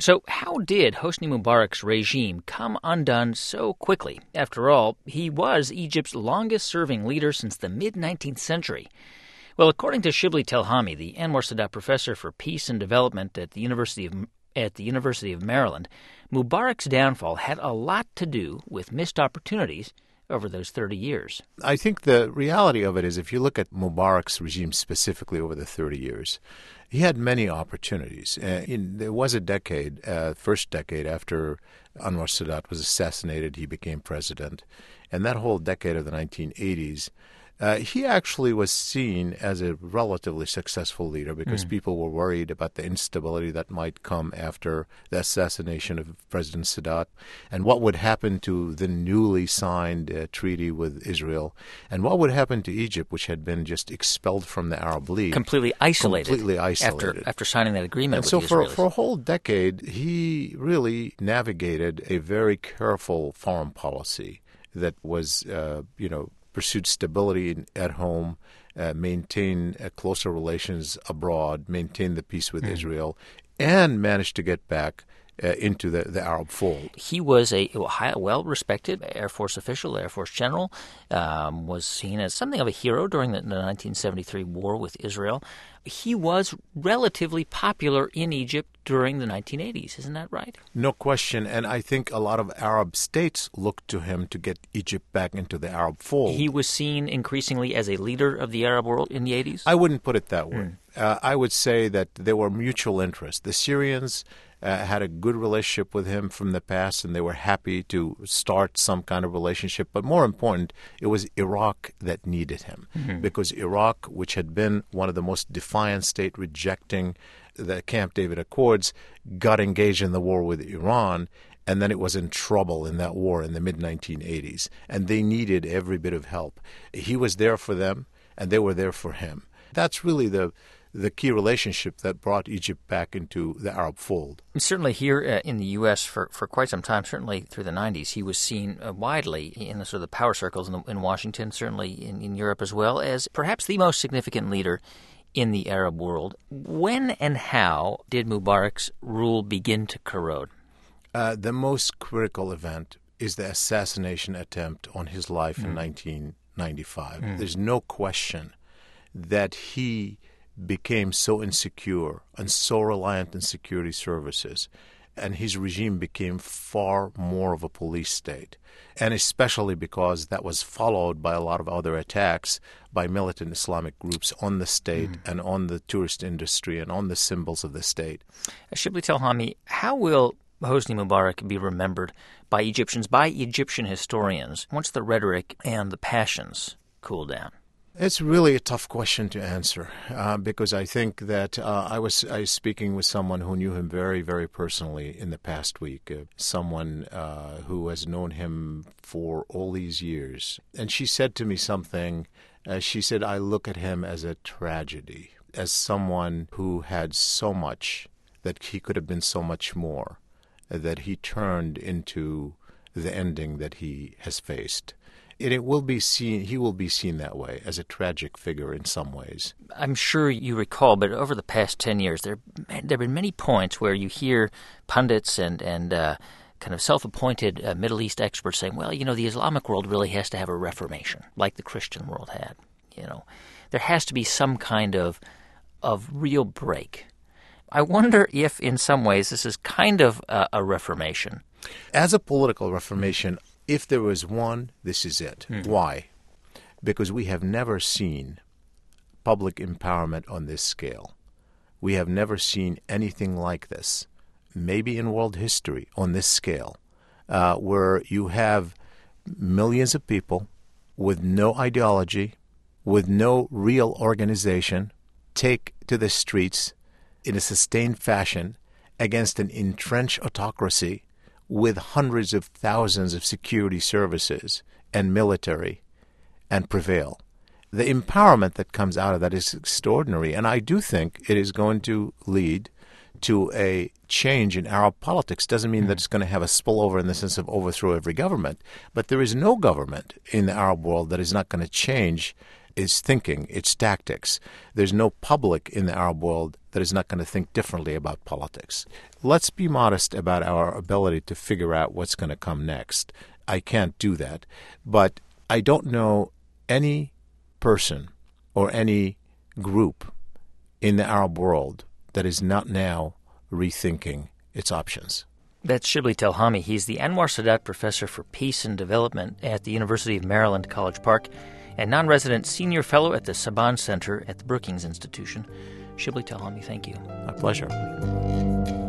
So how did Hosni Mubarak's regime come undone so quickly? After all, he was Egypt's longest-serving leader since the mid-19th century. Well, according to Shibli Telhami, the Anwar Sadat Professor for Peace and Development at the University of Maryland, Mubarak's downfall had a lot to do with missed opportunities over those 30 years. I think the reality of it is, if you look at Mubarak's regime specifically over the 30 years, he had many opportunities. There was a decade, first decade after Anwar Sadat was assassinated, he became president. And that whole decade of the 1980s, he actually was seen as a relatively successful leader because people were worried about the instability that might come after the assassination of President Sadat and what would happen to the newly signed treaty with Israel and what would happen to Egypt, which had been just expelled from the Arab League. Completely isolated. After signing that agreement and with so the Israelis. for a whole decade, he really navigated a very careful foreign policy that was, pursued stability at home, maintain closer relations abroad, maintain the peace with Israel, and managed to get back into the Arab fold. He was a well-respected Air Force official, Air Force general, was seen as something of a hero during the 1973 war with Israel. He was relatively popular in Egypt during the 1980s, isn't that right? No question, and I think a lot of Arab states looked to him to get Egypt back into the Arab fold. He was seen increasingly as a leader of the Arab world in the 80s? I wouldn't put it that way. I would say that there were mutual interests. The Syrians had a good relationship with him from the past, and they were happy to start some kind of relationship. But more important, it was Iraq that needed him, because Iraq, which had been one of the most defiant states rejecting the Camp David Accords, got engaged in the war with Iran, and then it was in trouble in that war in the mid-1980s, and they needed every bit of help. He was there for them, and they were there for him. That's really the key relationship that brought Egypt back into the Arab fold. Certainly here in the U.S. for quite some time, certainly through the 90s, he was seen widely in the sort of the power circles in Washington, certainly in Europe as well, as perhaps the most significant leader in the Arab world. When and how did Mubarak's rule begin to corrode? The most critical event is the assassination attempt on his life in 1995. There's no question that he became so insecure and so reliant on security services, and his regime became far more of a police state, and especially because that was followed by a lot of other attacks by militant Islamic groups on the state and on the tourist industry and on the symbols of the state. Shibli Telhami, how will Hosni Mubarak be remembered by Egyptians, by Egyptian historians, once the rhetoric and the passions cool down? It's really a tough question to answer because I think that I was speaking with someone who knew him very, very personally in the past week, someone who has known him for all these years. And she said to me something. She said, I look at him as a tragedy, as someone who had so much, that he could have been so much more, that he turned into the ending that he has faced. He will be seen that way, as a tragic figure in some ways. I'm sure you recall, but over the past 10 years, there have been many points where you hear pundits and kind of self-appointed Middle East experts saying, well, the Islamic world really has to have a reformation, like the Christian world had. There has to be some kind of real break. I wonder if, in some ways, this is kind of a reformation. As a political reformation, if there was one, this is it. Why? Because we have never seen public empowerment on this scale. We have never seen anything like this, maybe in world history, on this scale, where you have millions of people with no ideology, with no real organization, take to the streets in a sustained fashion against an entrenched autocracy with hundreds of thousands of security services and military, and prevail. The empowerment that comes out of that is extraordinary, and I do think it is going to lead to a change in Arab politics. Doesn't mean that it's going to have a spillover in the sense of overthrow every government, but there is no government in the Arab world that is not going to change is thinking, its tactics. There's no public in the Arab world that is not going to think differently about politics. Let's be modest about our ability to figure out what's going to come next. I can't do that. But I don't know any person or any group in the Arab world that is not now rethinking its options. That's Shibli Telhami. He's the Anwar Sadat Professor for Peace and Development at the University of Maryland, College Park, and non-resident senior fellow at the Saban Center at the Brookings Institution. Shibli Telhami, thank you. My pleasure.